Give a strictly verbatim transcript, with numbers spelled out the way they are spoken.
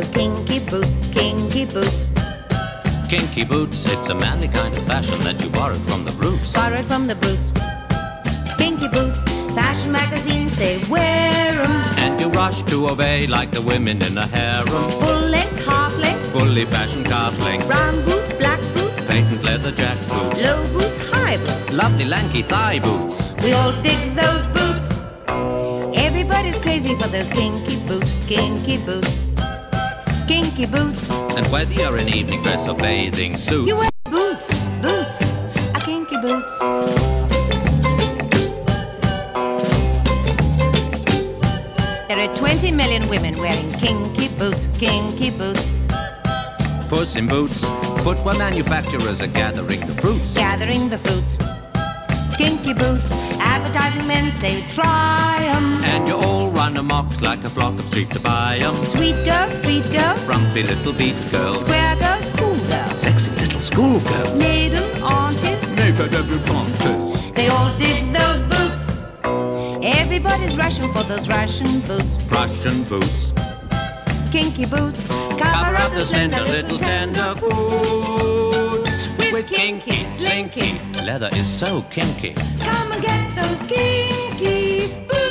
those kinky boots, kinky boots. Kinky boots, it's a manly kind of fashion that you borrowed from the brutes. Borrowed from the brutes. Kinky boots, fashion magazines say wear 'em. And you rush to obey like the women in a harem. Full length, half length, fully fashioned calf length. brown boots, black boots, patent leather jack boots, low boots, high boots, lovely lanky thigh boots. We all dig those boots. Everybody's crazy for those kinky boots, kinky boots, kinky boots. And whether you're in evening dress or bathing suits, you wear boots, boots, a kinky boots. There are twenty million women wearing kinky boots, kinky boots. Puss in Boots, footwear manufacturers are gathering the fruits. Gathering the fruits. Kinky boots, advertising men say try 'em. And you all run amok like a flock of sheep to buy 'em. Sweet girls, street girls, frumpy little beat girls, square girls, cool girls, sexy little school girls, maiden aunties, never debutantes. They all dig those boots. Everybody's rushing for those Russian boots. Russian boots. Kinky boots, cover up the slender little tender foot. With kinky, slinky, leather is so kinky. Come and get those kinky boots.